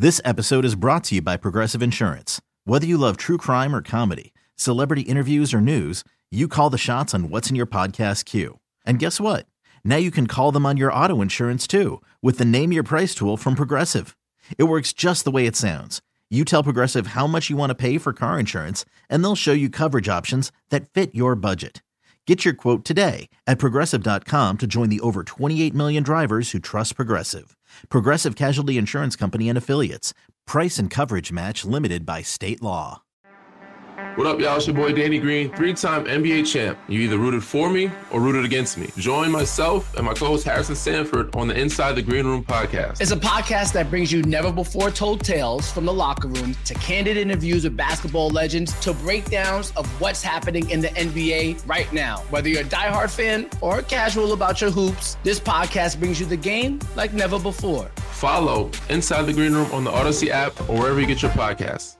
This episode is brought to you by Progressive Insurance. Whether you love true crime or comedy, celebrity interviews or news, you call the shots on what's in your podcast queue. And guess what? Now you can call them on your auto insurance too with the Name Your Price tool from Progressive. It works just the way it sounds. You tell Progressive how much you want to pay for car insurance, and they'll show you coverage options that fit your budget. Get your quote today at Progressive.com to join the over 28 million drivers who trust Progressive. Progressive Casualty Insurance Company and Affiliates. Price and coverage match limited by state law. What up, y'all? It's your boy Danny Green, 3-time NBA champ. You either rooted for me or rooted against me. Join myself and my co-host Harrison Sanford on the Inside the Green Room podcast. It's a podcast that brings you never-before-told tales from the locker room to candid interviews with basketball legends to breakdowns of what's happening in the NBA right now. Whether you're a diehard fan or casual about your hoops, this podcast brings you the game like never before. Follow Inside the Green Room on the Odyssey app or wherever you get your podcasts.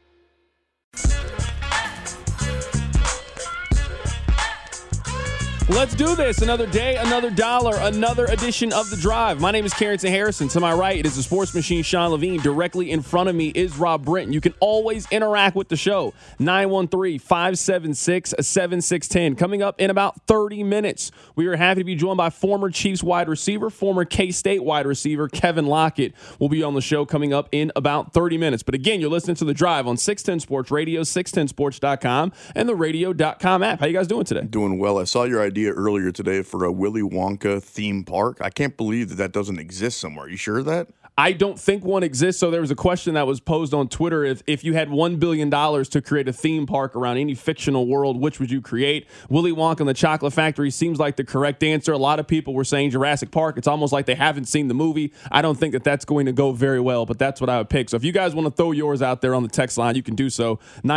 Let's do this. Another day, another dollar, another edition of The Drive. My name is Carrington Harrison. To my right is the sports machine, Sean Levine. Directly in front of me is Rob Brinton. You can always interact with the show. 913-576-7610. Coming up in about 30 minutes, we are happy to be joined by former Chiefs wide receiver, former K-State wide receiver, Kevin Lockett will be on the show coming up in about 30 minutes. But again, you're listening to The Drive on 610 Sports Radio, 610sports.com, and the radio.com app. How you guys doing today? Doing well. I saw your idea earlier today for a Willy Wonka theme park. I can't believe that doesn't exist somewhere. You sure of that? I don't think one exists. So there was a question that was posed on Twitter. If you had $1 billion to create a theme park around any fictional world, which would you create? Willy Wonka and the Chocolate Factory seems like the correct answer. A lot of people were saying Jurassic Park. It's almost like they haven't seen the movie. I don't think that that's going to go very well, but that's what I would pick. So if you guys want to throw yours out there on the text line, you can do so.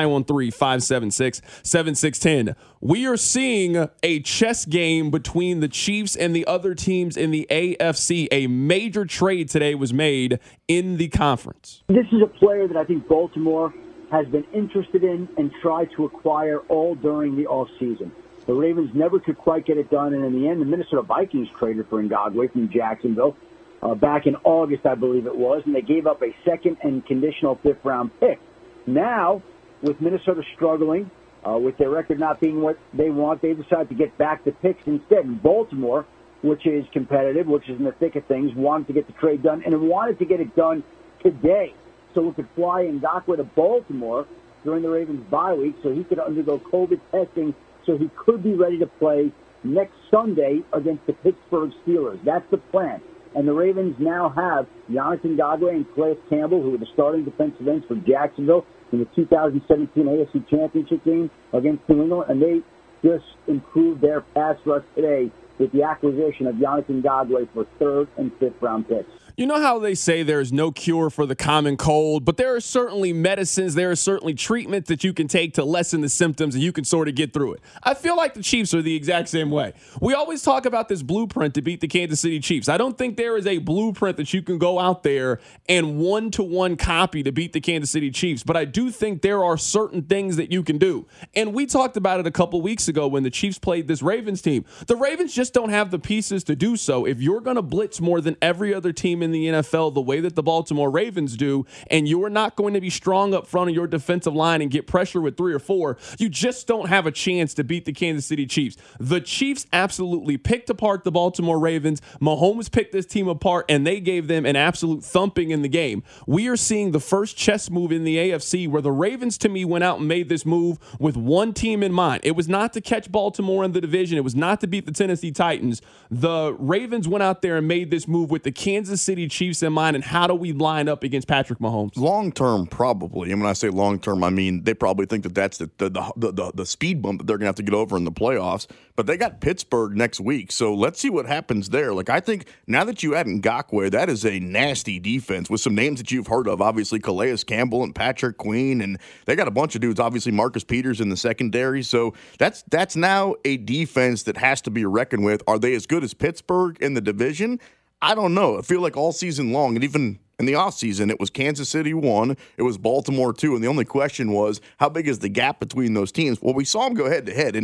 913-576-7610. We are seeing a chess game between the Chiefs and the other teams in the AFC. A major trade today was made in the conference. This is a player that I think Baltimore has been interested in and tried to acquire all during the offseason. The Ravens never could quite get it done, and in the end, the Minnesota Vikings traded for Ngakoue from Jacksonville back in August, I believe it was, and they gave up a second and conditional fifth-round pick. Now, with Minnesota struggling, with their record not being what they want, they decided to get back the picks instead. And Baltimore, which is competitive, which is in the thick of things, wanted to get the trade done, and it wanted to get it done today so it could fly Ngakoue to Baltimore during the Ravens' bye week so he could undergo COVID testing so he could be ready to play next Sunday against the Pittsburgh Steelers. That's the plan. And the Ravens now have Giannis Ngakoue and Calais Campbell, who were the starting defensive ends for Jacksonville in the 2017 AFC Championship game against New England, and they just improved their pass rush today with the acquisition of Giannis Ngakoue for third and fifth round picks. You know how they say there's no cure for the common cold, but there are certainly medicines, there are certainly treatments that you can take to lessen the symptoms and you can sort of get through it. I feel like the Chiefs are the exact same way. We always talk about this blueprint to beat the Kansas City Chiefs. I don't think there is a blueprint that you can go out there and one-to-one copy to beat the Kansas City Chiefs, but I do think there are certain things that you can do. And we talked about it a couple weeks ago when the Chiefs played this Ravens team. The Ravens just don't have the pieces to do so. If you're going to blitz more than every other team in the NFL the way that the Baltimore Ravens do, and you're not going to be strong up front of your defensive line and get pressure with 3 or 4, you just don't have a chance to beat the Kansas City Chiefs. The Chiefs absolutely picked apart the Baltimore Ravens. Mahomes picked this team apart, and they gave them an absolute thumping in the game. We are seeing the first chess move in the AFC where the Ravens, to me, went out and made this move with one team in mind. It was not to catch Baltimore in the division. It was not to beat the Tennessee Titans. The Ravens went out there and made this move with the Kansas City Chiefs in mind, and how do we line up against Patrick Mahomes? Long term, probably. And when I say long term, I mean they probably think that that's the speed bump that they're going to have to get over in the playoffs. But they got Pittsburgh next week, so let's see what happens there. Like, I think now that you add Ngakoue, that is a nasty defense with some names that you've heard of. Obviously, Calais Campbell and Patrick Queen, and they got a bunch of dudes. Obviously, Marcus Peters in the secondary. So that's now a defense that has to be reckoned with. Are they as good as Pittsburgh in the division? I don't know. I feel like all season long, and even in the offseason, it was Kansas City 1, it was Baltimore 2, and the only question was, how big is the gap between those teams? Well, we saw them go head-to-head, and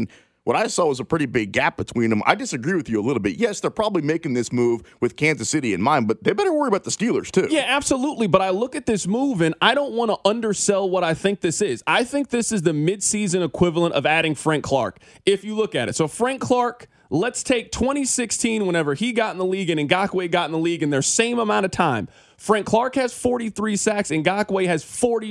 what I saw was a pretty big gap between them. I disagree with you a little bit. Yes, they're probably making this move with Kansas City in mind, but they better worry about the Steelers too. Yeah, absolutely. But I look at this move, and I don't want to undersell what I think this is. I think this is the midseason equivalent of adding Frank Clark, if you look at it. So Frank Clark, let's take 2016, whenever he got in the league and Ngakoue got in the league in their same amount of time. Frank Clark has 43 sacks. Ngakoue has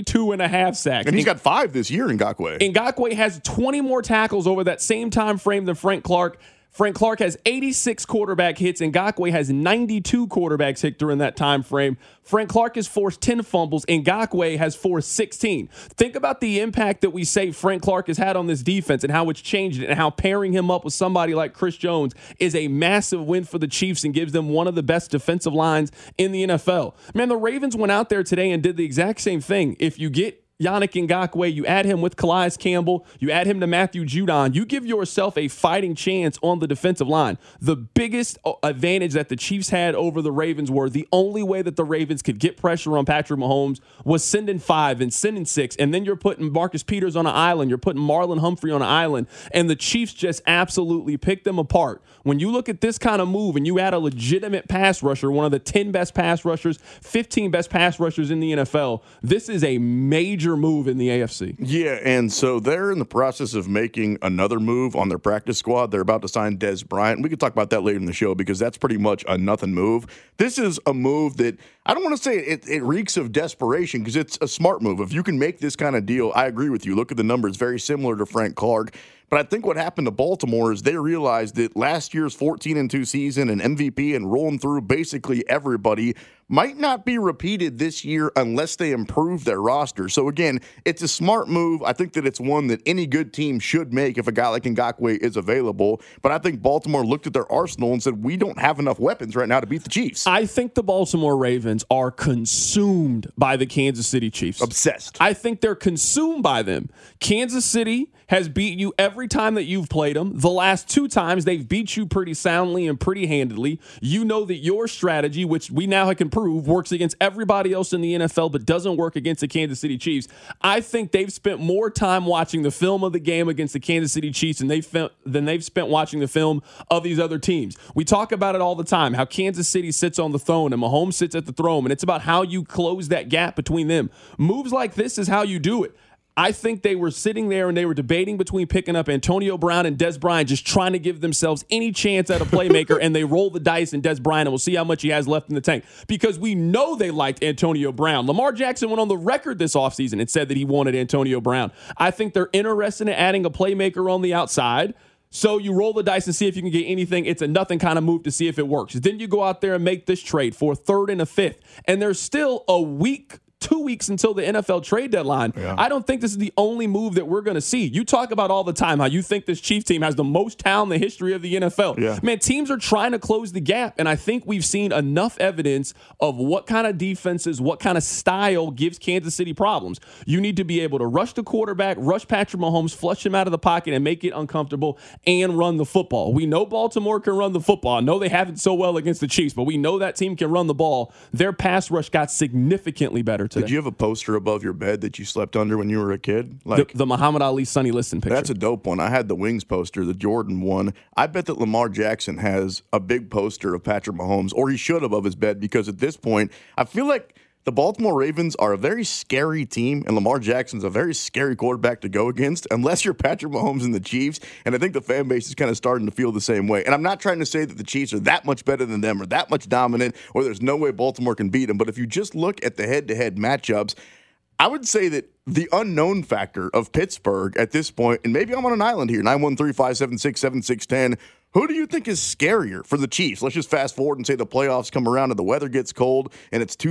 42.5 sacks. And he's got 5 this year, Ngakoue. Ngakoue has 20 more tackles over that same time frame than Frank Clark. Frank Clark has 86 quarterback hits. Ngakoue has 92 quarterbacks hit during that time frame. Frank Clark has forced 10 fumbles. Ngakoue has forced 16. Think about the impact that we say Frank Clark has had on this defense and how it's changed it, and how pairing him up with somebody like Chris Jones is a massive win for the Chiefs and gives them one of the best defensive lines in the NFL. Man, the Ravens went out there today and did the exact same thing. If you get Yannick Ngakoue, you add him with Calais Campbell, you add him to Matthew Judon, you give yourself a fighting chance on the defensive line. The biggest advantage that the Chiefs had over the Ravens were the only way that the Ravens could get pressure on Patrick Mahomes was sending 5 and sending 6, and then you're putting Marcus Peters on an island, you're putting Marlon Humphrey on an island, and the Chiefs just absolutely picked them apart. When you look at this kind of move and you add a legitimate pass rusher, one of the 10 best pass rushers, 15 best pass rushers in the NFL, this is a major move in the AFC. Yeah, and so they're in the process of making another move on their practice squad. They're about to sign Dez Bryant. We can talk about that later in the show because that's pretty much a nothing move. This is a move that I don't want to say it reeks of desperation because it's a smart move. If you can make this kind of deal, I agree with you. Look at the numbers, very similar to Frank Clark. But I think what happened to Baltimore is they realized that last year's 14-2 season and MVP and rolling through basically everybody might not be repeated this year unless they improve their roster. So again, it's a smart move. I think that it's one that any good team should make if a guy like Ngakoue is available. But I think Baltimore looked at their arsenal and said, we don't have enough weapons right now to beat the Chiefs. I think the Baltimore Ravens are consumed by the Kansas City Chiefs. Obsessed. I think they're consumed by them. Kansas City has beat you every time that you've played them. The last 2 times, they've beat you pretty soundly and pretty handedly. You know that your strategy, which we now can prove, works against everybody else in the NFL but doesn't work against the Kansas City Chiefs. I think they've spent more time watching the film of the game against the Kansas City Chiefs than they've spent watching the film of these other teams. We talk about it all the time, how Kansas City sits on the throne and Mahomes sits at the throne, and it's about how you close that gap between them. Moves like this is how you do it. I think they were sitting there and they were debating between picking up Antonio Brown and Dez Bryant, just trying to give themselves any chance at a playmaker, and they roll the dice and Dez Bryant, and we'll see how much he has left in the tank. Because we know they liked Antonio Brown. Lamar Jackson went on the record this offseason and said that he wanted Antonio Brown. I think they're interested in adding a playmaker on the outside. So you roll the dice and see if you can get anything. It's a nothing kind of move to see if it works. Then you go out there and make this trade for a 3rd and a 5th. And there's still a week 2 weeks until the NFL trade deadline. Yeah. I don't think this is the only move that we're going to see. You talk about all the time how you think this Chiefs team has the most talent in the history of the NFL. Yeah. Man, teams are trying to close the gap, and I think we've seen enough evidence of what kind of defenses, what kind of style gives Kansas City problems. You need to be able to rush the quarterback, rush Patrick Mahomes, flush him out of the pocket, and make it uncomfortable, and run the football. We know Baltimore can run the football. I know they haven't so well against the Chiefs, but we know that team can run the ball. Their pass rush got significantly better today. Did you have a poster above your bed that you slept under when you were a kid? Like the Muhammad Ali Sonny Liston picture. That's a dope one. I had the Wings poster, the Jordan one. I bet that Lamar Jackson has a big poster of Patrick Mahomes, or he should above his bed, because at this point, I feel like the Baltimore Ravens are a very scary team, and Lamar Jackson's a very scary quarterback to go against, unless you're Patrick Mahomes and the Chiefs. And I think the fan base is kind of starting to feel the same way. And I'm not trying to say that the Chiefs are that much better than them or that much dominant or there's no way Baltimore can beat them. But if you just look at the head-to-head matchups, I would say that the unknown factor of Pittsburgh at this point, and maybe I'm on an island here, 913-576-7610, who do you think is scarier for the Chiefs? Let's just fast forward and say the playoffs come around and the weather gets cold and it's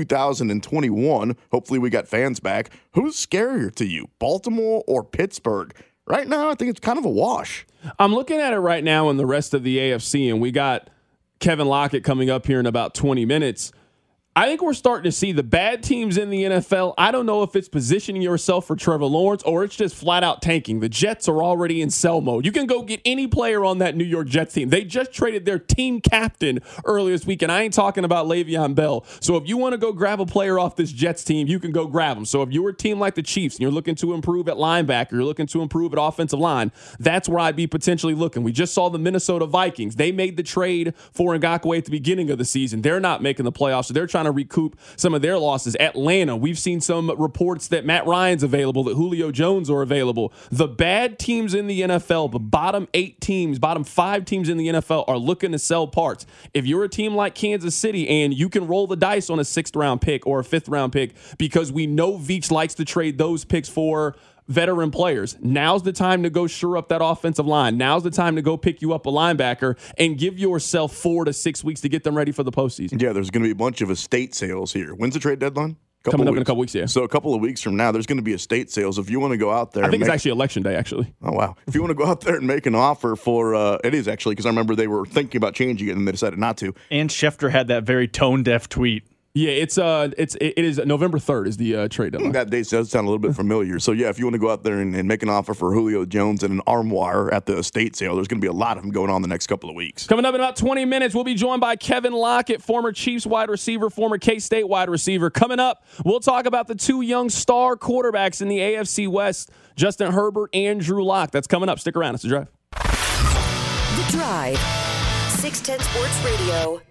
2021. Hopefully we got fans back. Who's scarier to you, Baltimore or Pittsburgh? Right now, I think it's kind of a wash. I'm looking at it right now in the rest of the AFC, and we got Kevin Lockett coming up here in about 20 minutes. I think we're starting to see the bad teams in the NFL. I don't know if it's positioning yourself for Trevor Lawrence or it's just flat out tanking. The Jets are already in sell mode. You can go get any player on that New York Jets team. They just traded their team captain earlier this week, and I ain't talking about Le'Veon Bell. So if you want to go grab a player off this Jets team, you can go grab him. So if you're a team like the Chiefs and you're looking to improve at linebacker, you're looking to improve at offensive line, that's where I'd be potentially looking. We just saw the Minnesota Vikings. They made the trade for Ngakoue at the beginning of the season. They're not making the playoffs, so they're trying to recoup some of their losses. Atlanta, we've seen some reports that Matt Ryan's available, that Julio Jones are available. The bad teams in the NFL, the bottom 8 teams, bottom 5 teams in the NFL are looking to sell parts. If you're a team like Kansas City and you can roll the dice on a 6th round pick or a 5th round pick, because we know Veach likes to trade those picks for veteran players. Now's the time to go shore up that offensive line. Now's the time to go pick you up a linebacker and give yourself 4 to 6 weeks to get them ready for the postseason. Yeah, there's going to be a bunch of estate sales here. When's the trade deadline? Coming up in a couple weeks, yeah. So a couple of weeks from now, there's going to be estate sales. If you want to go out there, I think it's actually election day, actually. Oh wow! If you want to go out there and make an offer for, it is actually, because I remember they were thinking about changing it and they decided not to. And Schefter had that very tone deaf tweet. Yeah, it is November 3rd is the trade deadline. That date does sound a little bit familiar. So, yeah, if you want to go out there and make an offer for Julio Jones and an armoire at the estate sale, there's going to be a lot of them going on the next couple of weeks. Coming up in about 20 minutes, we'll be joined by Kevin Lockett, former Chiefs wide receiver, former K-State wide receiver. Coming up, we'll talk about the 2 young star quarterbacks in the AFC West, Justin Herbert and Drew Lock. That's coming up. Stick around. It's The Drive. The Drive. 610 Sports Radio.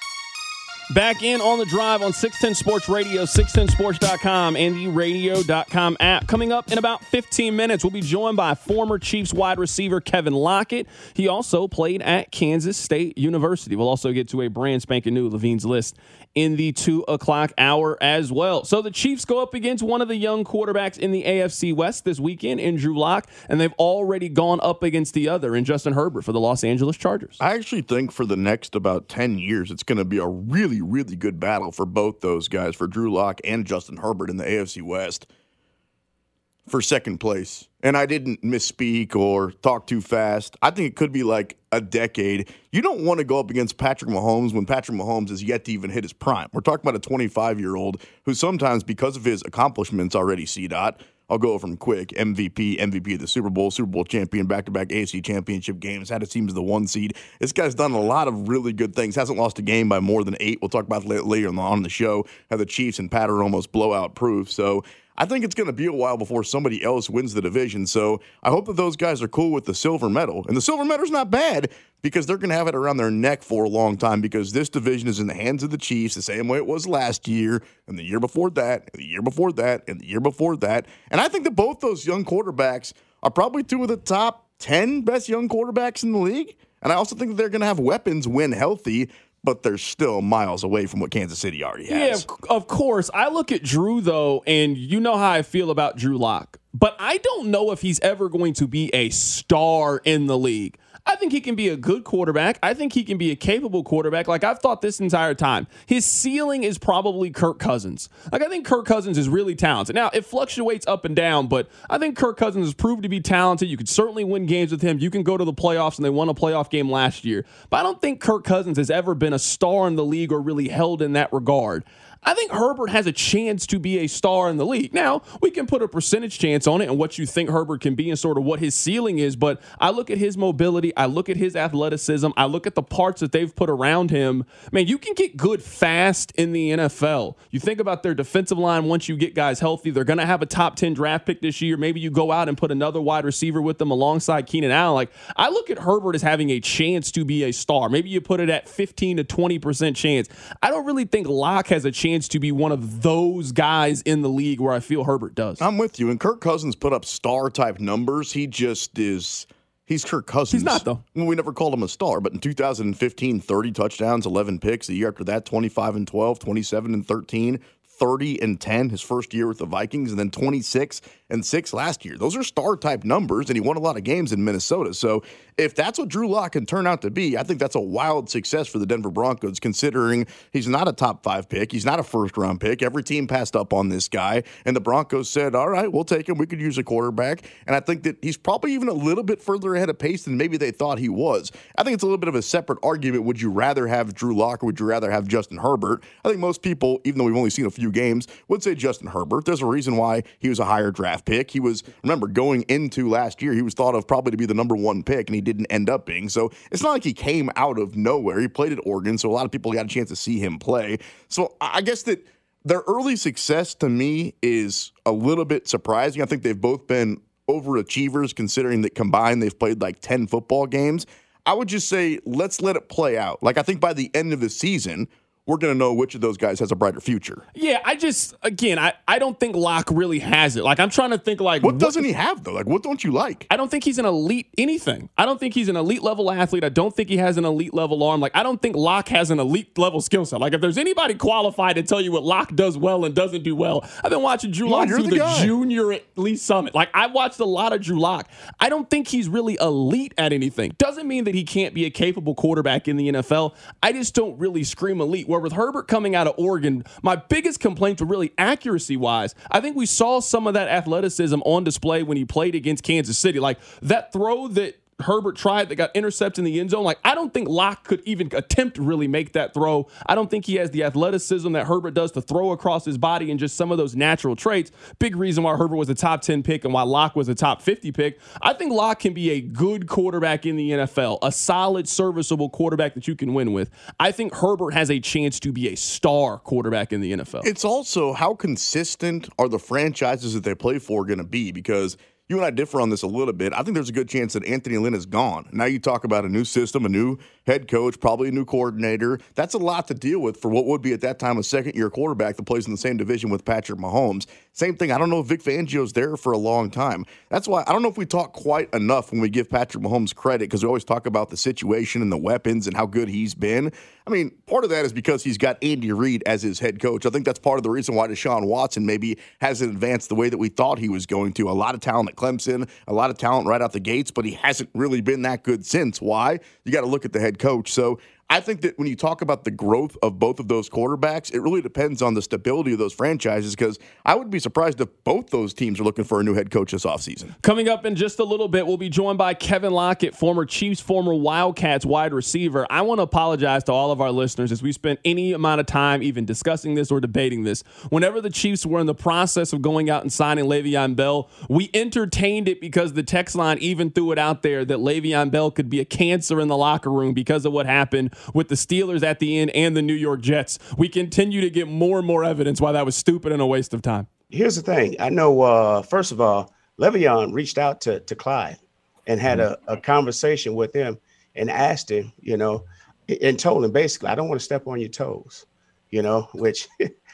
Back in on The Drive on 610 Sports Radio, 610sports.com, and the radio.com app. Coming up in about 15 minutes, we'll be joined by former Chiefs wide receiver Kevin Lockett. He also played at Kansas State University. We'll also get to a brand spanking new Levine's List in the 2 o'clock hour as well. So the Chiefs go up against one of the young quarterbacks in the AFC West this weekend in Drew Lock, and they've already gone up against the other in Justin Herbert for the Los Angeles Chargers. I actually think for the next about 10 years, it's going to be a really, really good battle for both those guys, for Drew Lock and Justin Herbert in the AFC West for second place. And I didn't misspeak or talk too fast. I think it could be like a decade. You don't want to go up against Patrick Mahomes when Patrick Mahomes is yet to even hit his prime. We're talking about a 25-year-old who sometimes, because of his accomplishments already, CDOT, I'll go over him quick. MVP of the Super Bowl champion, back-to-back AFC championship games, had his team as the 1 seed. This guy's done a lot of really good things. Hasn't lost a game by more than 8. We'll talk about it later on the show, how the Chiefs and Pat are almost blowout proof. So I think it's going to be a while before somebody else wins the division. So I hope that those guys are cool with the silver medal. And the silver medal's not bad because they're going to have it around their neck for a long time, because this division is in the hands of the Chiefs the same way it was last year and the year before that and the year before that and the year before that. And I think that both those young quarterbacks are probably 2 of the top 10 best young quarterbacks in the league. And I also think that they're going to have weapons when healthy, but they're still miles away from what Kansas City already has. Yeah, of course. I look at Drew, though, and you know how I feel about Drew Lock. But I don't know if he's ever going to be a star in the league. I think he can be a good quarterback. I think he can be a capable quarterback. Like I've thought this entire time, his ceiling is probably Kirk Cousins. Like I think Kirk Cousins is really talented. Now, it fluctuates up and down, but I think Kirk Cousins has proved to be talented. You could certainly win games with him. You can go to the playoffs, and they won a playoff game last year. But I don't think Kirk Cousins has ever been a star in the league or really held in that regard. I think Herbert has a chance to be a star in the league. Now, we can put a percentage chance on it and what you think Herbert can be and sort of what his ceiling is, but I look at his mobility, I look at his athleticism, I look at the parts that they've put around him. Man, you can get good fast in the NFL. You think about their defensive line once you get guys healthy. They're going to have a top 10 draft pick this year. Maybe you go out and put another wide receiver with them alongside Keenan Allen. Like, I look at Herbert as having a chance to be a star. Maybe you put it at 15 to 20% chance. I don't really think Locke has a chance to be one of those guys in the league where I feel Herbert does. I'm with you. And Kirk Cousins put up star-type numbers. He just is – he's Kirk Cousins. He's not, though. Well, we never called him a star. But in 2015, 30 touchdowns, 11 picks. The year after that, 25-12, 27-13, 30-10 his first year with the Vikings, and then 26-6 last year. Those are star-type numbers, and he won a lot of games in Minnesota. So if that's what Drew Lock can turn out to be, I think that's a wild success for the Denver Broncos, considering he's not a top 5 pick. He's not a first-round pick. Every team passed up on this guy, and the Broncos said, all right, we'll take him. We could use a quarterback. And I think that he's probably even a little bit further ahead of pace than maybe they thought he was. I think it's a little bit of a separate argument. Would you rather have Drew Lock or would you rather have Justin Herbert? I think most people, even though we've only seen a few games, would say Justin Herbert. There's a reason why he was a higher draft pick. He was, remember, going into last year, he was thought of probably to be the number 1 pick, and he didn't end up being. So it's not like he came out of nowhere. He played at Oregon, so a lot of people got a chance to see him play. So I guess that their early success to me is a little bit surprising. I think they've both been overachievers, considering that combined they've played like 10 football games. I would just say, let's let it play out. Like, I think by the end of the season, we're going to know which of those guys has a brighter future. Yeah, I don't think Locke really has it. Like, I'm trying to think, like, what doesn't he have, though? Like, what don't you like? I don't think he's an elite anything. I don't think he's an elite level athlete. I don't think he has an elite level arm. Like, I don't think Locke has an elite level skill set. Like, if there's anybody qualified to tell you what Locke does well and doesn't do well, I've been watching Drew Lock through the Junior Elite Summit. Like, I've watched a lot of Drew Lock. I don't think he's really elite at anything. Doesn't mean that he can't be a capable quarterback in the NFL. I just don't really scream elite. Where with Herbert coming out of Oregon, my biggest complaints were really accuracy-wise. I think we saw some of that athleticism on display when he played against Kansas City. Like, that throw that Herbert tried that got intercepted in the end zone, like, I don't think Locke could even attempt to really make that throw. I don't think he has the athleticism that Herbert does to throw across his body and just some of those natural traits. Big reason why Herbert was a top 10 pick and why Locke was a top 50 pick. I think Locke can be a good quarterback in the NFL, a solid, serviceable quarterback that you can win with. I think Herbert has a chance to be a star quarterback in the NFL. It's also how consistent are the franchises that they play for going to be, because you and I differ on this a little bit. I think there's a good chance that Anthony Lynn is gone. Now you talk about a new system, a new head coach, probably a new coordinator. That's a lot to deal with for what would be at that time a second-year quarterback that plays in the same division with Patrick Mahomes. Same thing, I don't know if Vic Fangio's there for a long time. That's why I don't know if we talk quite enough when we give Patrick Mahomes credit, because we always talk about the situation and the weapons and how good he's been. I mean, part of that is because he's got Andy Reid as his head coach. I think that's part of the reason why Deshaun Watson maybe hasn't advanced the way that we thought he was going to. A lot of talent at Clemson, a lot of talent right out the gates, but he hasn't really been that good since. Why? You got to look at the head coach. So I think that when you talk about the growth of both of those quarterbacks, it really depends on the stability of those franchises, because I would be surprised if both those teams are looking for a new head coach this offseason. Coming up in just a little bit, we'll be joined by Kevin Lockett, former Chiefs, former Wildcats wide receiver. I want to apologize to all of our listeners as we spent any amount of time even discussing this or debating this. Whenever the Chiefs were in the process of going out and signing Le'Veon Bell, we entertained it because the text line even threw it out there that Le'Veon Bell could be a cancer in the locker room because of what happened with the Steelers at the end and the New York Jets. We continue to get more and more evidence why that was stupid and a waste of time. Here's the thing. I know, first of all, Le'Veon reached out to Clyde and had a conversation with him and asked him, and told him basically, I don't want to step on your toes, which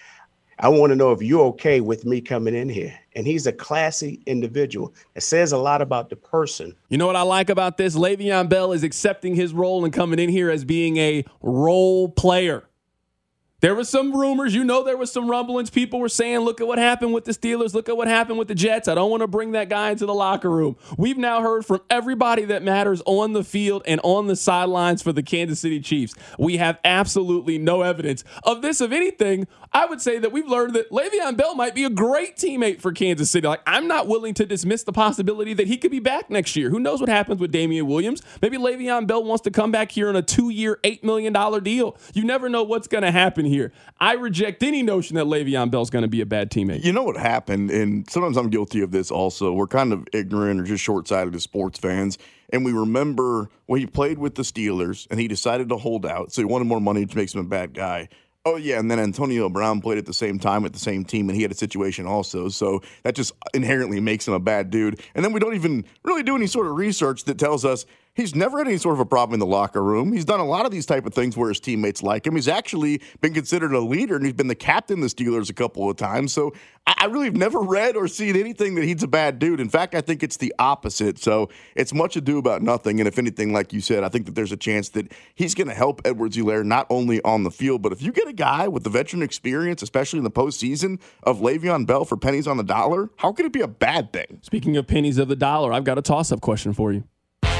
I want to know if you're okay with me coming in here. And he's a classy individual. It says a lot about the person. You know what I like about this? Le'Veon Bell is accepting his role and coming in here as being a role player. There were some rumors, there were some rumblings. People were saying, look at what happened with the Steelers. Look at what happened with the Jets. I don't want to bring that guy into the locker room. We've now heard from everybody that matters on the field and on the sidelines for the Kansas City Chiefs. We have absolutely no evidence of this. Of anything, I would say that we've learned that Le'Veon Bell might be a great teammate for Kansas City. Like, I'm not willing to dismiss the possibility that he could be back next year. Who knows what happens with Damian Williams? Maybe Le'Veon Bell wants to come back here on a 2-year, $8 million deal. You never know what's going to happen here. I reject any notion that Le'Veon Bell's going to be a bad teammate. You know what happened, and sometimes I'm guilty of this also. We're kind of ignorant or just short-sighted as sports fans, and we remember when he played with the Steelers and he decided to hold out, so he wanted more money, which makes him a bad guy. Oh, yeah, and then Antonio Brown played at the same time with the same team, and he had a situation also, so that just inherently makes him a bad dude. And then we don't even really do any sort of research that tells us he's never had any sort of a problem in the locker room. He's done a lot of these type of things where his teammates like him. He's actually been considered a leader, and he's been the captain of the Steelers a couple of times. So I really have never read or seen anything that he's a bad dude. In fact, I think it's the opposite. So it's much ado about nothing. And if anything, like you said, I think that there's a chance that he's going to help Edwards-Helaire not only on the field, but if you get a guy with the veteran experience, especially in the postseason, of Le'Veon Bell for pennies on the dollar, how could it be a bad thing? Speaking of pennies of the dollar, I've got a toss-up question for you.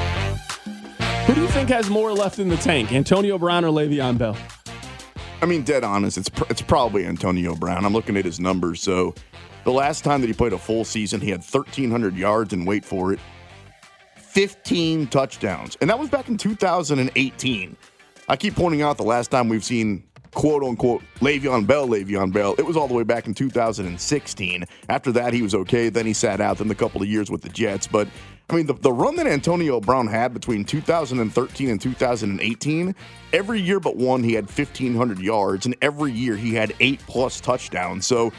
Who do you think has more left in the tank, Antonio Brown or Le'Veon Bell? I mean, dead honest, it's probably Antonio Brown. I'm looking at his numbers. So the last time that he played a full season, he had 1,300 yards, and wait for it, 15 touchdowns. And that was back in 2018. I keep pointing out the last time we've seen quote-unquote Le'Veon Bell, it was all the way back in 2016. After that, he was okay. Then he sat out in a couple of years with the Jets. But, I mean, the run that Antonio Brown had between 2013 and 2018, every year but one, he had 1,500 yards, and every year he had 8+ touchdowns. So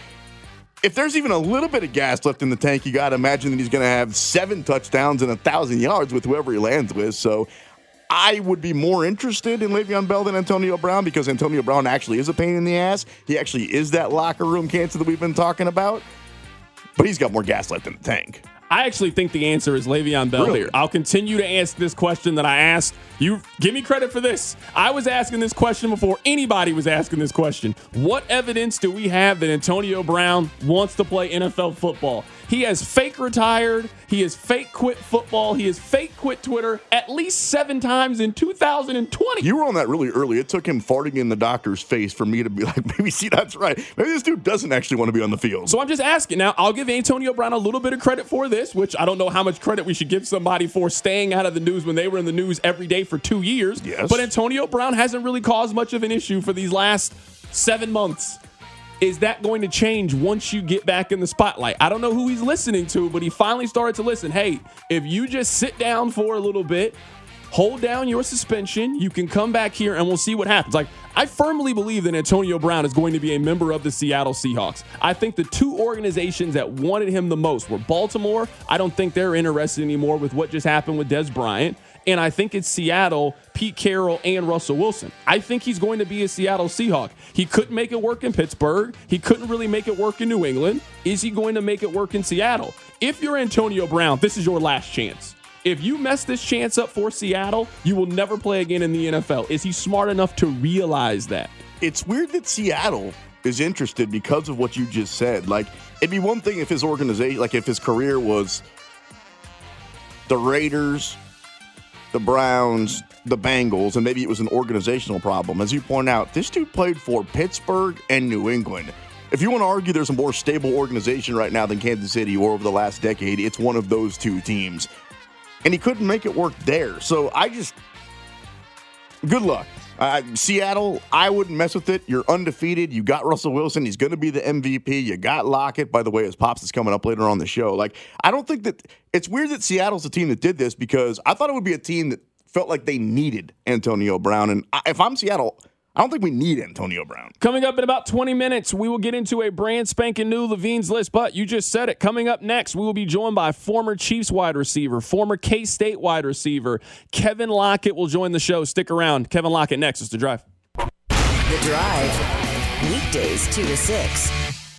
if there's even a little bit of gas left in the tank, you got to imagine that he's going to have 7 touchdowns and 1,000 yards with whoever he lands with. So I would be more interested in Le'Veon Bell than Antonio Brown because Antonio Brown actually is a pain in the ass. He actually is that locker room cancer that we've been talking about. But he's got more gas left in the tank. I actually think the answer is Le'Veon Bell here. I'll continue to ask this question that I asked. You give me credit for this. I was asking this question before anybody was asking this question. What evidence do we have that Antonio Brown wants to play NFL football? He has fake retired. He has fake quit football. He has fake quit Twitter at least 7 times in 2020. You were on that really early. It took him farting in the doctor's face for me to be like, maybe, see, that's right. Maybe this dude doesn't actually want to be on the field. So I'm just asking. Now, I'll give Antonio Brown a little bit of credit for this, which I don't know how much credit we should give somebody for staying out of the news when they were in the news every day for 2 years. Yes. But Antonio Brown hasn't really caused much of an issue for these last 7 months. Is that going to change once you get back in the spotlight? I don't know who he's listening to, but he finally started to listen. Hey, if you just sit down for a little bit, hold down your suspension, you can come back here and we'll see what happens. Like, I firmly believe that Antonio Brown is going to be a member of the Seattle Seahawks. I think the 2 organizations that wanted him the most were Baltimore. I don't think they're interested anymore with what just happened with Dez Bryant. And I think it's Seattle, Pete Carroll, and Russell Wilson. I think he's going to be a Seattle Seahawk. He couldn't make it work in Pittsburgh. He couldn't really make it work in New England. Is he going to make it work in Seattle? If you're Antonio Brown, this is your last chance. If you mess this chance up for Seattle, you will never play again in the NFL. Is he smart enough to realize that? It's weird that Seattle is interested because of what you just said. Like, it'd be one thing if his organization, like if his career was the Raiders, the Browns, the Bengals, and maybe it was an organizational problem. As you point out, this dude played for Pittsburgh and New England. If you want to argue there's a more stable organization right now than Kansas City or over the last decade, it's one of those 2 teams. And he couldn't make it work there. So good luck. Seattle, I wouldn't mess with it. You're undefeated. You got Russell Wilson. He's going to be the MVP. You got Lockett. By the way, his pops is coming up later on the show. Like, I don't think that it's weird that Seattle's the team that did this because I thought it would be a team that felt like they needed Antonio Brown. And if I'm Seattle, I don't think we need Antonio Brown. Coming up in about 20 minutes, we will get into a brand spanking new Levine's List. But you just said it. Coming up next, we will be joined by former Chiefs wide receiver, former K-State wide receiver. Kevin Lockett will join the show. Stick around. Kevin Lockett next. It's The Drive. The Drive. Weekdays 2 to 6.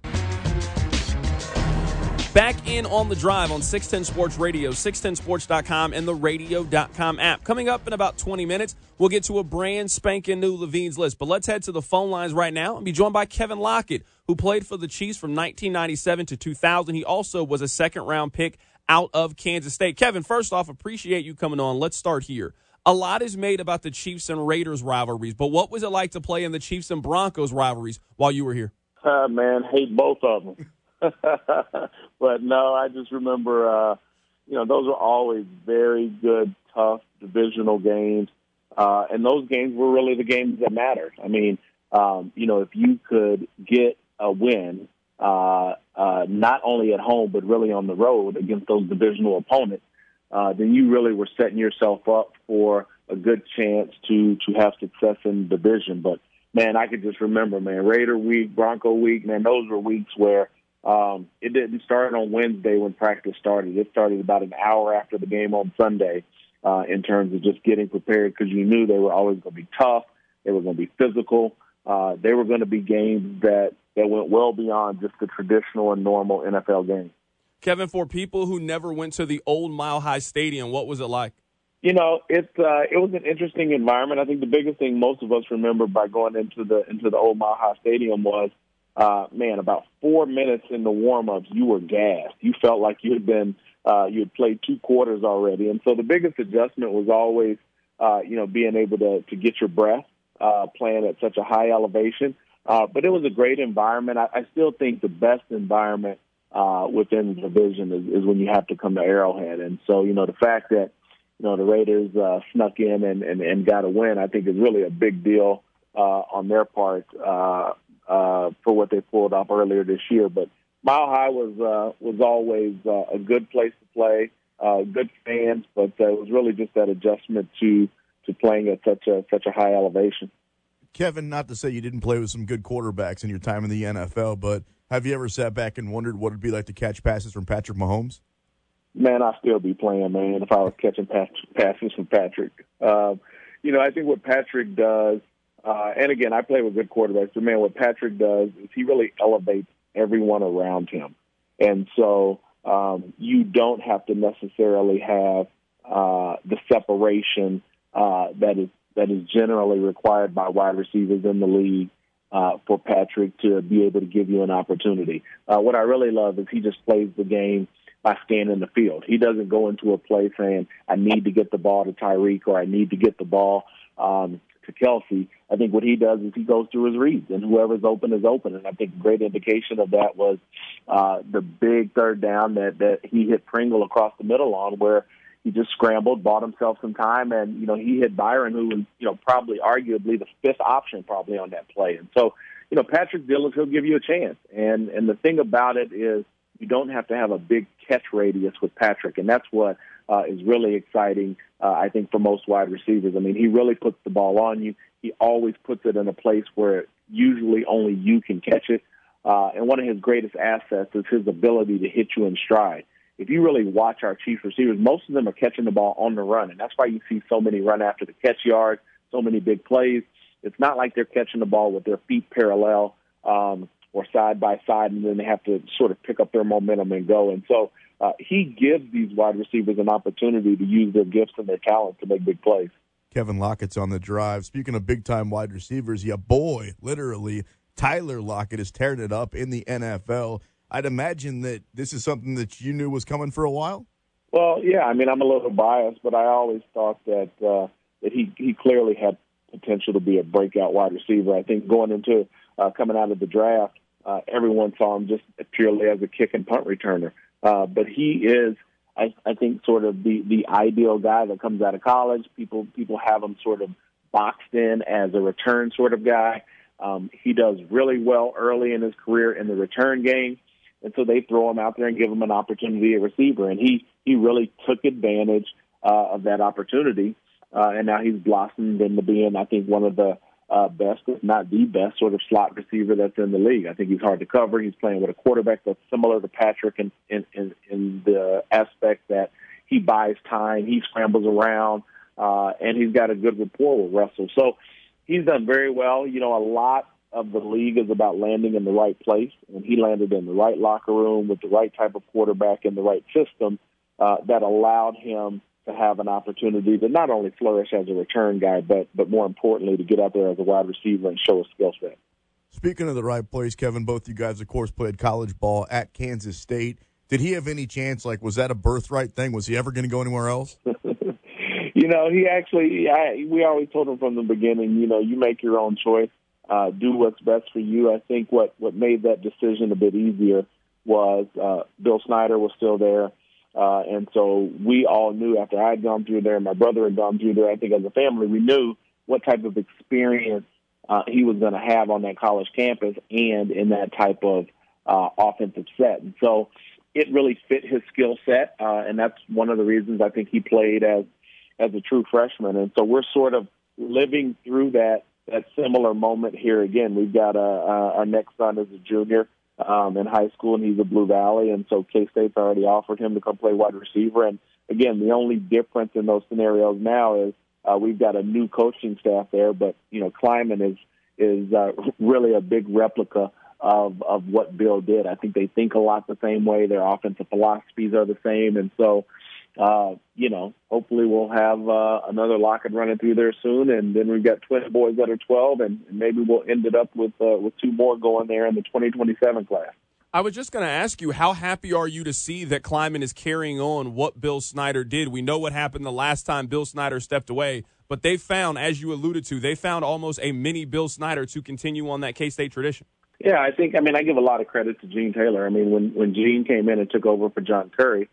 Back in on The Drive on 610 Sports Radio, 610sports.com, and the radio.com app. Coming up in about 20 minutes, we'll get to a brand spanking new Levine's List. But let's head to the phone lines right now and be joined by Kevin Lockett, who played for the Chiefs from 1997 to 2000. He also was a second-round pick out of Kansas State. Kevin, first off, appreciate you coming on. Let's start here. A lot is made about the Chiefs and Raiders rivalries, but what was it like to play in the Chiefs and Broncos rivalries while you were here? Man, hate both of them. But no, I just remember, those were always very good, tough divisional games. And those games were really the games that mattered. I mean, if you could get a win, not only at home, but really on the road against those divisional opponents, then you really were setting yourself up for a good chance to have success in the division. But, man, I could just remember, Raider week, Bronco week, those were weeks where it didn't start on Wednesday when practice started. It started about an hour after the game on Sunday. in terms of just getting prepared, because you knew they were always going to be tough. They were going to be physical. They were going to be games that went well beyond just the traditional and normal NFL game. Kevin, for people who never went to the old Mile High Stadium, what was it like? You know, it was an interesting environment. I think the biggest thing most of us remember by going into the old Mile High Stadium was, about 4 minutes in the warm-ups, you were gassed. You felt like you had played 2 quarters already. And so the biggest adjustment was always, being able to get your breath playing at such a high elevation. But it was a great environment. I still think the best environment within the division is when you have to come to Arrowhead. And so, the fact that, the Raiders snuck in and got a win, I think is really a big deal on their part for what they pulled off earlier this year. But Mile High was always a good place to play, good fans, but it was really just that adjustment to playing at such a high elevation. Kevin, not to say you didn't play with some good quarterbacks in your time in the NFL, but have you ever sat back and wondered what it'd be like to catch passes from Patrick Mahomes? Man, I'd still be playing, man, if I was catching passes from Patrick. I think what Patrick does, and again, I play with good quarterbacks, but, man, what Patrick does is he really elevates everyone around him. And so you don't have to necessarily have the separation that is generally required by wide receivers in the league for Patrick to be able to give you an opportunity. What I really love is he just plays the game by scanning the field. He doesn't go into a play saying, I need to get the ball to Tyreek or I need to get the ball to Kelsey. I think what he does is he goes through his reads, and whoever's open is open. And I think a great indication of that was the big third down that he hit Pringle across the middle on, where he just scrambled, bought himself some time, and, he hit Byron, who was, probably arguably the fifth option probably on that play. And so, Patrick Dillon, he'll give you a chance. And the thing about it is you don't have to have a big catch radius with Patrick, and that's what is really exciting, I think, for most wide receivers. I mean, he really puts the ball on you. He always puts it in a place where usually only you can catch it. And one of his greatest assets is his ability to hit you in stride. If you really watch our Chiefs receivers, most of them are catching the ball on the run, and that's why you see so many run after the catch yards, so many big plays. It's not like they're catching the ball with their feet parallel or side by side, and then they have to sort of pick up their momentum and go. And so he gives these wide receivers an opportunity to use their gifts and their talent to make big plays. Kevin Lockett's on the drive. Speaking of big-time wide receivers, yeah, boy, literally, Tyler Lockett is tearing it up in the NFL. I'd imagine that this is something that you knew was coming for a while? Well, yeah, I mean, I'm a little biased, but I always thought that he clearly had potential to be a breakout wide receiver. I think going into coming out of the draft, everyone saw him just purely as a kick and punt returner. But he is, I think, sort of the ideal guy that comes out of college. People have him sort of boxed in as a return sort of guy. He does really well early in his career in the return game. And so they throw him out there and give him an opportunity at receiver. And he really took advantage of that opportunity. And now he's blossomed into being, I think, one of the best, if not the best, sort of slot receiver that's in the league. I think he's hard to cover. He's playing with a quarterback that's similar to Patrick in the aspect that he buys time, he scrambles around, and he's got a good rapport with Russell. So he's done very well. A lot of the league is about landing in the right place, and he landed in the right locker room with the right type of quarterback in the right system that allowed him to have an opportunity to not only flourish as a return guy, but more importantly, to get out there as a wide receiver and show a skill set. Speaking of the right place, Kevin, both you guys, of course, played college ball at Kansas State. Did he have any chance? Was that a birthright thing? Was he ever going to go anywhere else? He actually, we always told him from the beginning, you make your own choice. Do what's best for you. I think what made that decision a bit easier was Bill Snyder was still there. And so we all knew after I had gone through there, my brother had gone through there, I think as a family, we knew what type of experience he was going to have on that college campus and in that type of offensive set. And so it really fit his skill set, and that's one of the reasons I think he played as a true freshman. And so we're sort of living through that similar moment here again. We've got our next son as a junior. in high school, and he's a Blue Valley, and so K-State's already offered him to come play wide receiver. And again, the only difference in those scenarios now is we've got a new coaching staff there, but Kleiman is really a big replica of what Bill did. I think they think a lot the same way. Their offensive philosophies are the same, and so hopefully we'll have another Lockett running through there soon, and then we've got twin boys that are 12, and maybe we'll end it up with 2 more going there in the 2027 class. I was just going to ask you, how happy are you to see that Kleiman is carrying on what Bill Snyder did? We know what happened the last time Bill Snyder stepped away, but they found, as you alluded to, they found almost a mini Bill Snyder to continue on that K-State tradition. Yeah, I give a lot of credit to Gene Taylor. I mean, when Gene came in and took over for John Curry,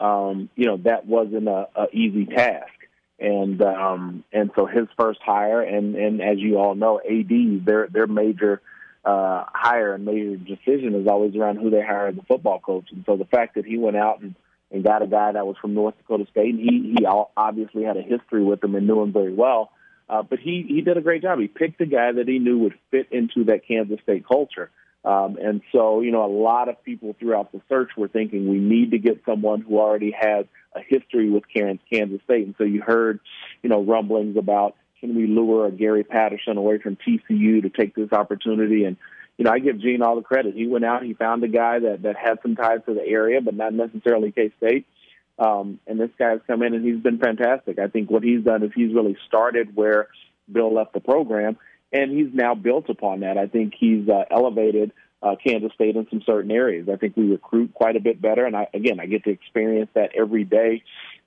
that wasn't a easy task. And so his first hire, and as you all know, AD, their major hire and major decision is always around who they hire as a football coach. And so the fact that he went out and got a guy that was from North Dakota State, and he obviously had a history with him and knew him very well. But he did a great job. He picked a guy that he knew would fit into that Kansas State culture. And so, a lot of people throughout the search were thinking we need to get someone who already has a history with Kansas State. And so you heard, rumblings about, can we lure a Gary Patterson away from TCU to take this opportunity? And, I give Gene all the credit. He went out, he found a guy that had some ties to the area, but not necessarily K-State. And this guy's come in, and he's been fantastic. I think what he's done is he's really started where Bill left the program, and he's now built upon that. I think he's elevated Kansas State in some certain areas. I think we recruit quite a bit better, and I get to experience that every day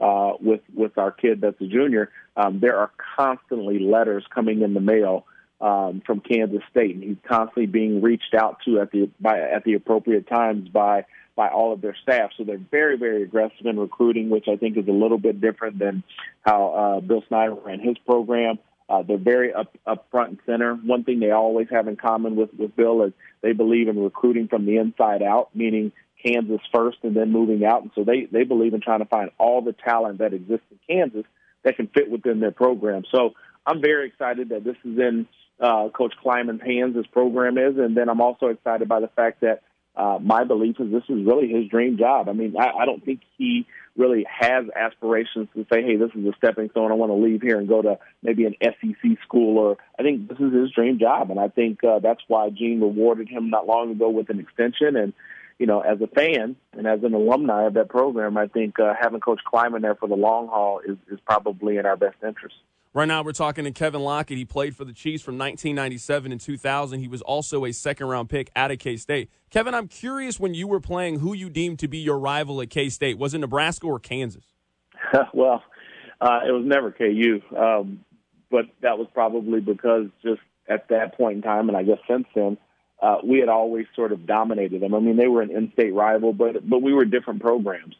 with our kid that's a junior. There are constantly letters coming in the mail from Kansas State, and he's constantly being reached out to at the appropriate times by all of their staff. So they're very, very aggressive in recruiting, which I think is a little bit different than how Bill Snyder ran his program. They're very up front and center. One thing they always have in common with Bill is they believe in recruiting from the inside out, meaning Kansas first and then moving out. And so they believe in trying to find all the talent that exists in Kansas that can fit within their program. So I'm very excited that this is in Coach Kleiman's hands, this program is. And then I'm also excited by the fact that my belief is this is really his dream job. I mean, I don't think he really has aspirations to say, hey, this is a stepping stone. I want to leave here and go to maybe an SEC school. Or I think this is his dream job. And I think that's why Gene rewarded him not long ago with an extension. And, as a fan and as an alumni of that program, I think having Coach Kleiman there for the long haul is probably in our best interest. Right now we're talking to Kevin Lockett. He played for the Chiefs from 1997 and 2000. He was also a second-round pick out of K-State. Kevin, I'm curious, when you were playing, who you deemed to be your rival at K-State. Was it Nebraska or Kansas? Well, it was never KU, but that was probably because just at that point in time, and I guess since then, we had always sort of dominated them. I mean, they were an in-state rival, but we were different programs.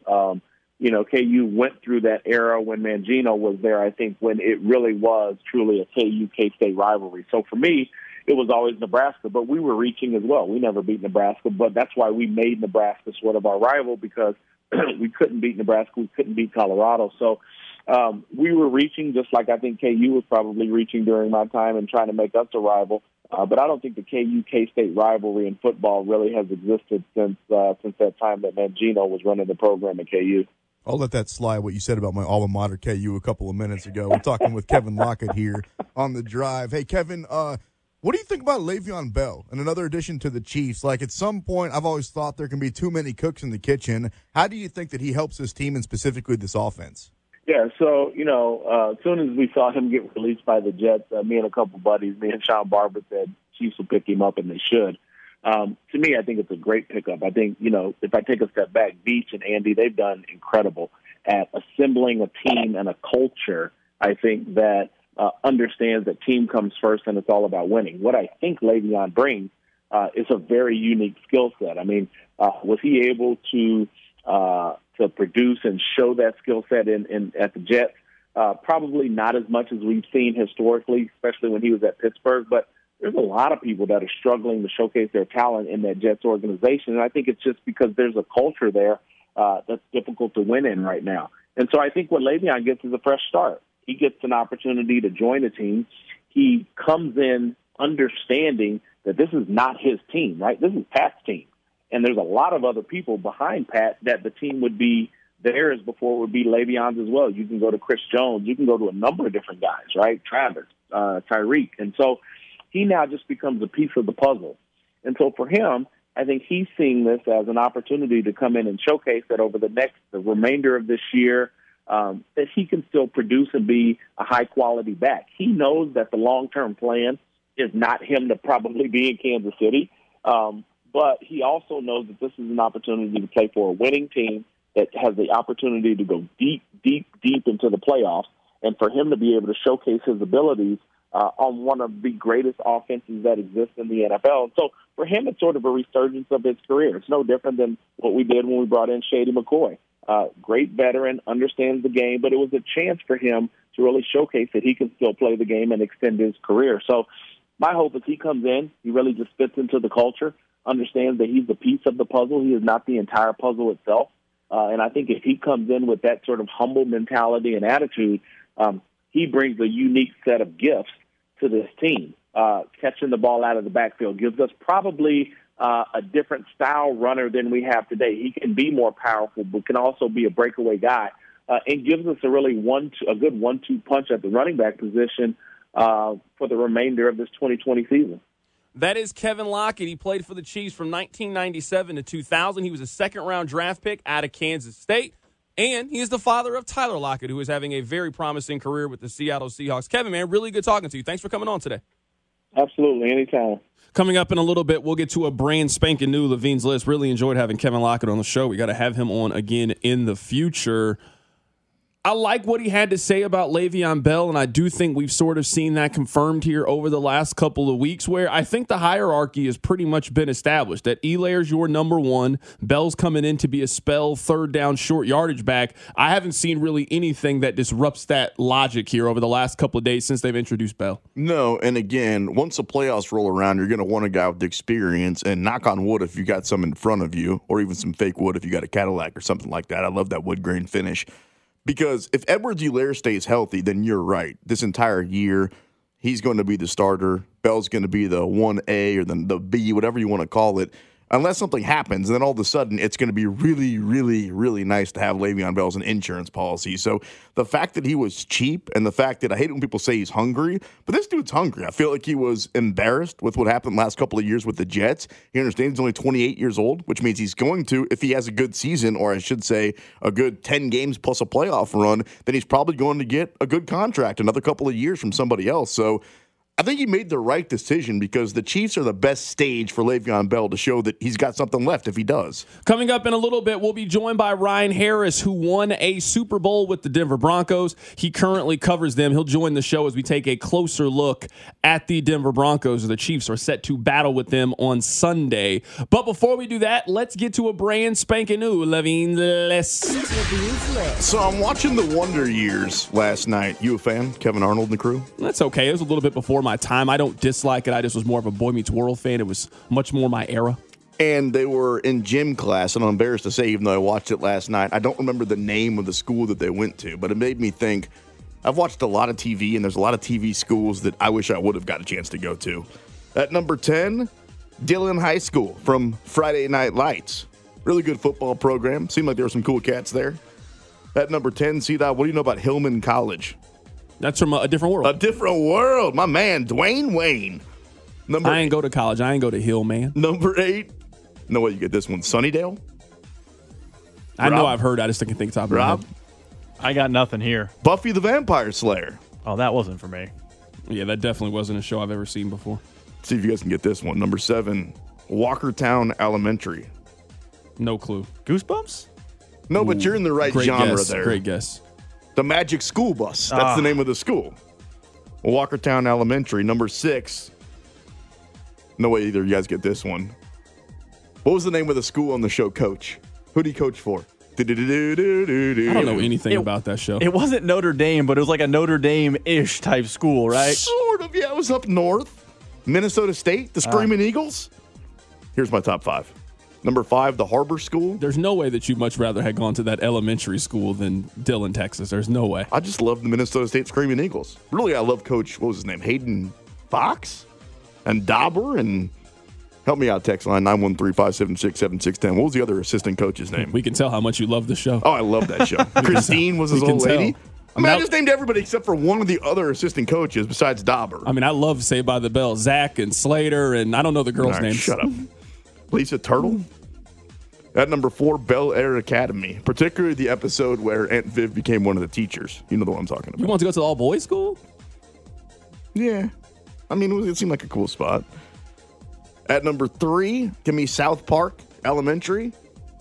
KU went through that era when Mangino was there, I think, when it really was truly a KU-K-State rivalry. So for me, it was always Nebraska, but we were reaching as well. We never beat Nebraska, but that's why we made Nebraska sort of our rival, because we couldn't beat Nebraska, we couldn't beat Colorado. So we were reaching just like I think KU was probably reaching during my time and trying to make us a rival. But I don't think the KU-K-State rivalry in football really has existed since that time that Mangino was running the program at KU. I'll let that slide, what you said about my alma mater, KU, a couple of minutes ago. We're talking with Kevin Lockett here on The Drive. Hey, Kevin, what do you think about Le'Veon Bell and another addition to the Chiefs? Like, at some point, I've always thought there can be too many cooks in the kitchen. How do you think that he helps this team and specifically this offense? Yeah, so, as soon as we saw him get released by the Jets, me and a couple buddies, me and Sean Barber, said Chiefs will pick him up, and they should. To me, I think it's a great pickup. I think, if I take a step back, Beach and Andy, they've done incredible at assembling a team and a culture, I think, that understands that team comes first and it's all about winning. What I think Le'Veon brings is a very unique skill set. I mean, was he able to produce and show that skill set at the Jets? Probably not as much as we've seen historically, especially when he was at Pittsburgh, but there's a lot of people that are struggling to showcase their talent in that Jets organization, and I think it's just because there's a culture there that's difficult to win in right now. And so I think what Le'Veon gets is a fresh start. He gets an opportunity to join a team. He comes in understanding that this is not his team, right? This is Pat's team. And there's a lot of other people behind Pat that the team would be theirs before it would be Le'Veon's as well. You can go to Chris Jones. You can go to a number of different guys, right? Travis, Tyreek. And so he now just becomes a piece of the puzzle. And so for him, I think he's seeing this as an opportunity to come in and showcase that over the remainder of this year, that he can still produce and be a high-quality back. He knows that the long-term plan is not him to probably be in Kansas City, but he also knows that this is an opportunity to play for a winning team that has the opportunity to go deep, deep, deep into the playoffs, and for him to be able to showcase his abilities on one of the greatest offenses that exists in the NFL. And so for him, it's sort of a resurgence of his career. It's no different than what we did when we brought in Shady McCoy. Great veteran, understands the game, but it was a chance for him to really showcase that he can still play the game and extend his career. So my hope is he comes in, he really just fits into the culture, understands that he's a piece of the puzzle. He is not the entire puzzle itself. And I think if he comes in with that sort of humble mentality and attitude, he brings a unique set of gifts to this team. Catching the ball out of the backfield gives us probably a different style runner than we have today. He can be more powerful, but can also be a breakaway guy, and gives us a really a good 1-2 punch at the running back position for the remainder of this 2020 season. That is Kevin Lockett. He played for the Chiefs from 1997 to 2000. He was a second-round draft pick out of Kansas State. And he is the father of Tyler Lockett, who is having a very promising career with the Seattle Seahawks. Kevin, man, really good talking to you. Thanks for coming on today. Absolutely. Anytime. Coming up in a little bit, we'll get to a brand spanking new Levine's List. Really enjoyed having Kevin Lockett on the show. We got to have him on again in the future. I like what he had to say about Le'Veon Bell, and I do think we've sort of seen that confirmed here over the last couple of weeks, where I think the hierarchy has pretty much been established, that Elaire's your number one, Bell's coming in to be a spell third down short yardage back. I haven't seen really anything that disrupts that logic here over the last couple of days since they've introduced Bell. No, and again, once the playoffs roll around, you're going to want a guy with experience, and knock on wood if you got some in front of you, or even some fake wood if you got a Cadillac or something like that. I love that wood grain finish. Because if Edwards-Helaire stays healthy, then you're right. This entire year, he's going to be the starter. Bell's going to be the 1A or the B, whatever you want to call it. Unless something happens, and then all of a sudden it's going to be really, really, really nice to have Le'Veon Bell as an insurance policy. So the fact that he was cheap and the fact that I hate it when people say he's hungry, but this dude's hungry. I feel like he was embarrassed with what happened the last couple of years with the Jets. He understands he's only 28 years old, which means he's going to, if he has a good season, or I should say a good 10 games plus a playoff run, then he's probably going to get a good contract another couple of years from somebody else. So I think he made the right decision because the Chiefs are the best stage for Le'Veon Bell to show that he's got something left if he does. Coming up in a little bit, we'll be joined by Ryan Harris, who won a Super Bowl with the Denver Broncos. He currently covers them. He'll join the show as we take a closer look at the Denver Broncos. The Chiefs are set to battle with them on Sunday. But before we do that, let's get to a brand spanking new Levine's List. So I'm watching The Wonder Years last night. You a fan? Kevin Arnold and the crew? That's okay. It was a little bit before my time. I don't dislike it. I just was more of a Boy Meets World fan. It was much more my era. And they were in gym class, and I'm embarrassed to say, even though I watched it last night, I don't remember the name of the school that they went to, but it made me think, I've watched a lot of TV, and there's a lot of TV schools that I wish I would have got a chance to go to. At number 10, Dillon High School from Friday Night Lights. Really good football program. Seemed like there were some cool cats there. At number 10, C-Dot, what do you know about Hillman College? That's from a different world. A different world. My man, Dwayne Wayne. I ain't go to college. I ain't go to Hill, man. Number 8. No way you get this one. Sunnydale? I know I've heard. I just can't think top of my head. I got nothing here. Buffy the Vampire Slayer. Oh, that wasn't for me. Yeah, that definitely wasn't a show I've ever seen before. See if you guys can get this one. Number 7, Walkertown Elementary. No clue. Goosebumps? No, but you're in the right genre there. Great guess. The Magic School Bus. That's the name of the school. Walkertown Elementary. Number 6. No way either of you guys get this one. What was the name of the school on the show Coach? Who did he coach for? I don't know anything about that show. It wasn't Notre Dame, but it was like a Notre Dame-ish type school, right? Sort of, yeah. It was up north. Minnesota State, the Screaming Eagles. Here's my top 5. Number 5, the Harbor School. There's no way that you'd much rather have gone to that elementary school than Dillon, Texas. There's no way. I just love the Minnesota State Screaming Eagles. Really, I love Coach, what was his name? Hayden Fox and Dauber and Help me out, text line 913-576-7610. What was the other assistant coach's name? We can tell how much you love the show. Oh, I love that show. Christine was his old lady. Tell. I just named everybody except for one of the other assistant coaches besides Dauber. I mean, I love Saved by the Bell. Zach and Slater, and I don't know the girls' names. Shut up. Lisa Turtle. At number 4, Bel Air Academy, particularly the episode where Aunt Viv became one of the teachers. You know the one I'm talking about. You want to go to the all-boys school? Yeah. I mean, it seemed like a cool spot. At number 3, give me South Park Elementary.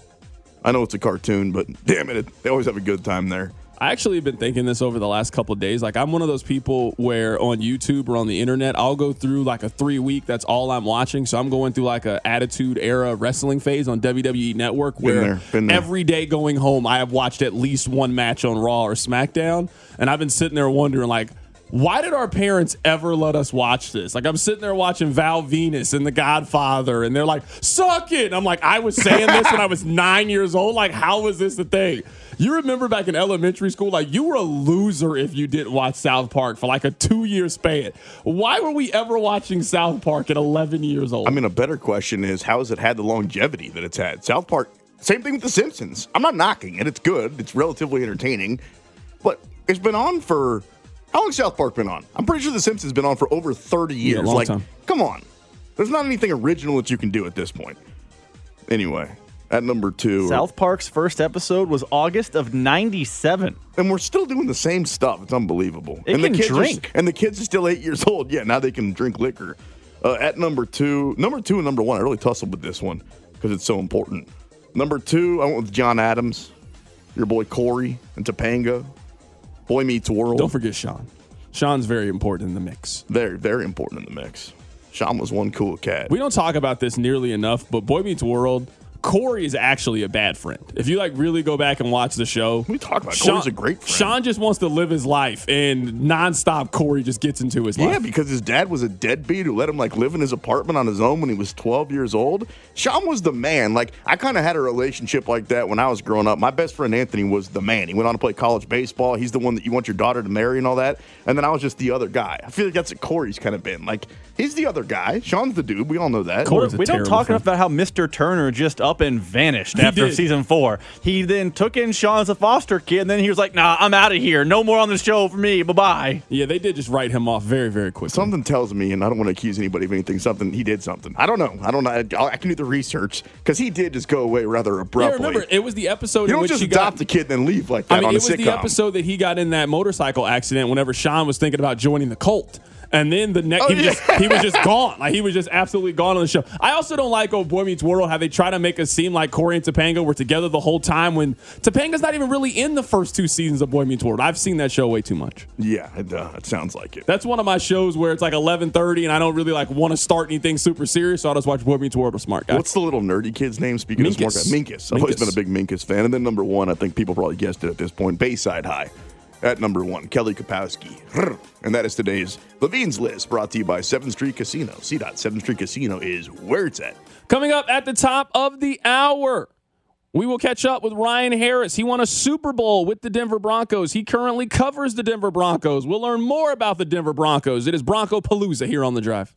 I know it's a cartoon, but damn it, they always have a good time there. I actually have been thinking this over the last couple of days. Like, I'm one of those people where on YouTube or on the internet, I'll go through like a 3-week. That's all I'm watching. So I'm going through like a Attitude Era wrestling phase on WWE Network where Been there. Every day going home, I have watched at least one match on Raw or SmackDown. And I've been sitting there wondering, like, why did our parents ever let us watch this? Like, I'm sitting there watching Val Venus and The Godfather, and they're like, suck it. And I'm like, I was saying this when I was 9 years old. Like, how was this the thing? You remember back in elementary school, like, you were a loser if you didn't watch South Park for like a 2-year span. Why were we ever watching South Park at 11 years old? I mean, a better question is, how has it had the longevity that it's had? South Park, same thing with The Simpsons. I'm not knocking it. It's good. It's relatively entertaining. But it's been on for... How long has South Park been on? I'm pretty sure The Simpsons has been on for over 30 years. Yeah, long time. Come on. There's not anything original that you can do at this point. Anyway, at number 2. South Park's first episode was August of 97. And we're still doing the same stuff. It's unbelievable. It can drink. And the kids are still 8 years old. Yeah, now they can drink liquor. At number 2 and number 1, I really tussled with this one because it's so important. Number 2, I went with John Adams, your boy Corey, and Topanga. Boy Meets World. Don't forget Sean. Sean's very important in the mix. Very, very important in the mix. Sean was one cool cat. We don't talk about this nearly enough, but Boy Meets World, Corey is actually a bad friend. If you like really go back and watch the show, we talk about Corey's a great friend. Sean just wants to live his life, and nonstop Corey just gets into his life. Yeah, because his dad was a deadbeat who let him like live in his apartment on his own when he was 12 years old. Sean was the man. Like, I kind of had a relationship like that when I was growing up. My best friend Anthony was the man. He went on to play college baseball. He's the one that you want your daughter to marry and all that. And then I was just the other guy. I feel like that's what Corey's kind of been. Like, he's the other guy. Sean's the dude. We all know that. We don't talk enough about how Mr. Turner just up and vanished after season 4. He then took in Sean as a foster kid, and then he was like, nah, I'm out of here. No more on the show for me. Bye-bye. Yeah, they did just write him off very, very quickly. Something tells me, and I don't want to accuse anybody of anything, he did something. I don't know. I can do the research, because he did just go away rather abruptly. Yeah, remember, it was the episode in which he adopt a kid and then leave like that on a sitcom. It was the episode that he got in that motorcycle accident whenever Sean was thinking about joining the cult. And then the next, he was just gone. Like, he was just absolutely gone on the show. I also don't like Boy Meets World, how they try to make us seem like Corey and Topanga were together the whole time when Topanga's not even really in the first 2 seasons of Boy Meets World. I've seen that show way too much. Yeah, it sounds like it. That's one of my shows where it's like 11:30 and I don't really like want to start anything super serious, so I'll just watch Boy Meets World with Smart Guy. What's the little nerdy kid's name? Speaking of Smart Guy, Minkus. I've always been a big Minkus fan. And then number 1, I think people probably guessed it at this point, Bayside High. At number 1, Kelly Kapowski. And that is today's Levine's List, brought to you by 7th Street Casino. See that 7th Street Casino is where it's at. Coming up at the top of the hour, we will catch up with Ryan Harris. He won a Super Bowl with the Denver Broncos. He currently covers the Denver Broncos. We'll learn more about the Denver Broncos. It is Bronco Palooza here on The Drive.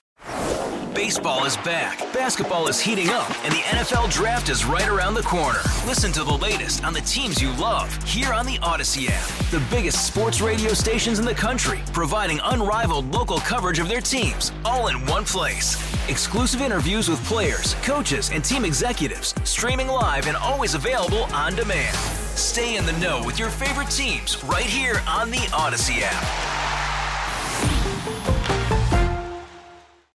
Baseball is back, basketball is heating up, and the NFL Draft is right around the corner. Listen to the latest on the teams you love here on the Odyssey app. The biggest sports radio stations in the country, providing unrivaled local coverage of their teams, all in one place. Exclusive interviews with players, coaches, and team executives, streaming live and always available on demand. Stay in the know with your favorite teams right here on the Odyssey app.